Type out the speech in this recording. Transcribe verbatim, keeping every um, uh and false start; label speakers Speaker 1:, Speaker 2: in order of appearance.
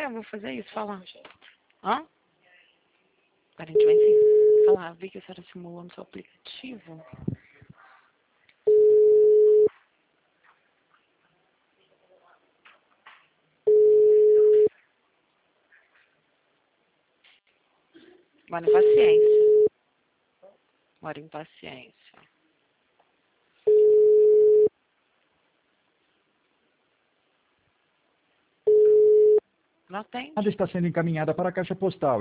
Speaker 1: É, eu vou fazer isso, falar. Hã? Agora a gente vai sim. Falar, vi que a senhora simulou no seu aplicativo. Bora em paciência. Bora em paciência. Não tem.
Speaker 2: Está sendo encaminhada para a caixa postal.